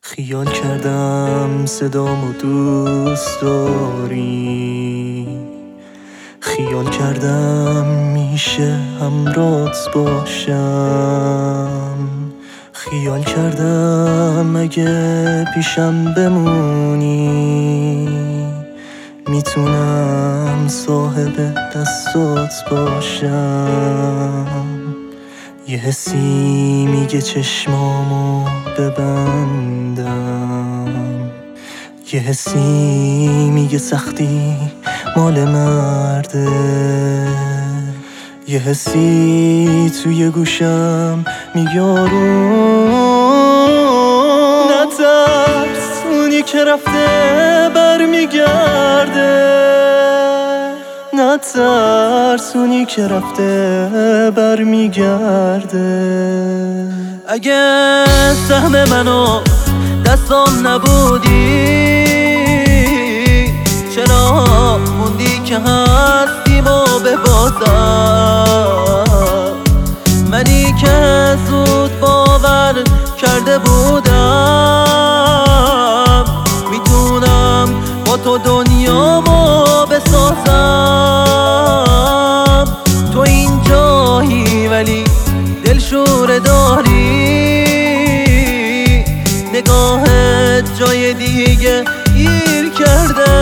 خیال کردم صدامو دوست داری، خیال کردم میشه همراهت باشم، خیال کردم اگه پیشم بمونی میتونم صاحب دستات باشم. یه حسی میگه چشمامو ببندم، یه حسی میگه سختی مال مرده، یه حسی توی گوشم میگه آروم نترس، اونی که رفته برمیگرده، نترس اونی که رفته برمیگرده. اگه سهم منو دستام نبودی چرا موندی که هستیم و ببازم؟ منی که زود باور کرده بودم میتونم با تو دنیامو بسازم. تو اینجایی ولی دلشوره داری، نگاهت جای دیگه گیر کرده.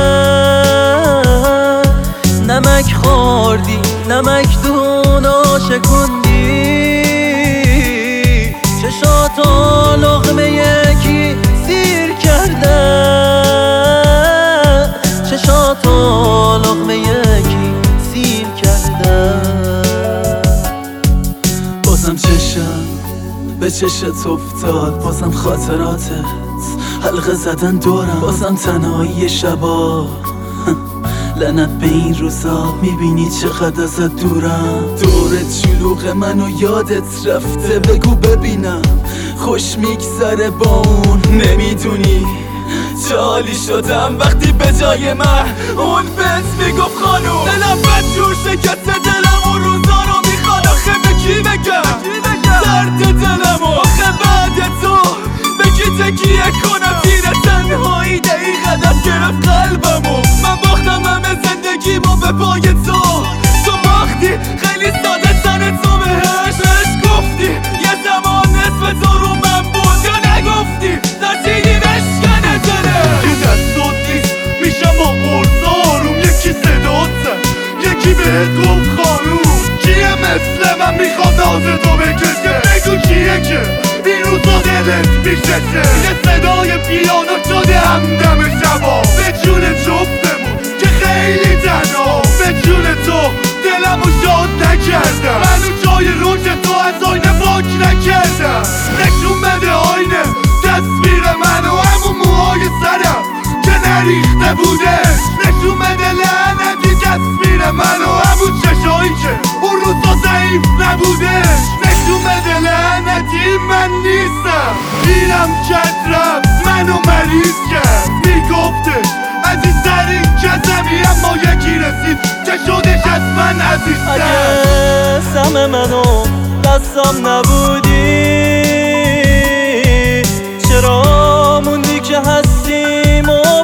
نمک خوردی نمکدونو شکوندی، چشاتو لقمه یکی سیر کرده، چشاتو لقمه یکی سیر کرده. بازم چشم به چشت افتاد، بازم خاطراتت حلقه زدن دورم، بازم تنهایی شبا لعنت به این روزا، میبینی چقدر ازت دورم. دورت شلوغ منو یادت رفته، بگو ببینم خوش میگذره با اون. نمیدونی چه حالی شدم وقتی به جای من اون بهت میگفت خانوم. دلم بد جور شکست دلم و روزا رو میخواد، آخه به کی بگم درد دلم و آخه بعد تو به کی تکیه کنم؟ تیر تنهایی دقیقه دست گرفت قلبمو، من باختم همه زندگیمو به پای تو. تو باختی خیلی ساده سر تو بهش گفتی، یه زمان نصف تو رو من بود یا نگفتی ترسیدی بشکنه دله. یه دستات نیست میشم با قرصارم، یکی صدات زد یکی بهت گفت خانوم. کیه مثل من میخواد ناز تو بکشه؟ بگو کیه که این روزا دلت میششه؟ یه صدای پیانو شده همدم شبا، به جون جفتمون که خیلی تنها، به جون تو دلمو شاد نکردم، منو جای روش تو از آینه پاک نکردم. نشون بده آینه تصویر منو، همون موهای سرم که نریخته بودش. نشون بده لعنتی تصویر منو، همون چشایی که اون روزا ضعیف نبودش. نشون بده لعنتی من نیستم، اینم کت رفت منو مریض کرد. میگفتش عزیزترین کسمی اما یکی رسید که شدش از من عزیزتر. اگه سهم منو دستم نبودی چرا موندی که هستیم و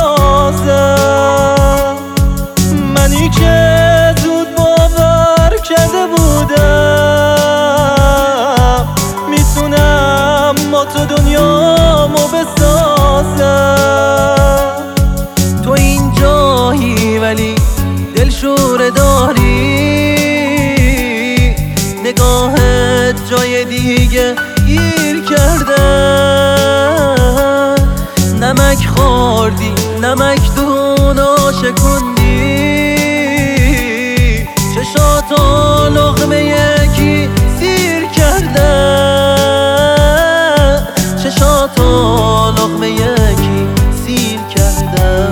ببازم؟ منی که زود باور کرده بودم میتونم با تو دنیامو بسازم. تو اینجایی ولی دلشوره داری، نگاهت جای دیگه گیر کرده. نمک خوردی نمکدونو شکوندی، چشاتو لقمه یکی سیر کرده، چشاتو لقمه یکی سیر کرده.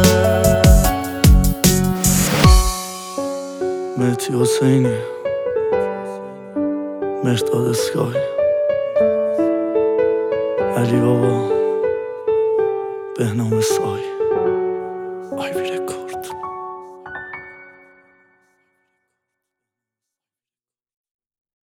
مهدی حسینی، مرداد اسکای، علی بابا، بهنام سای.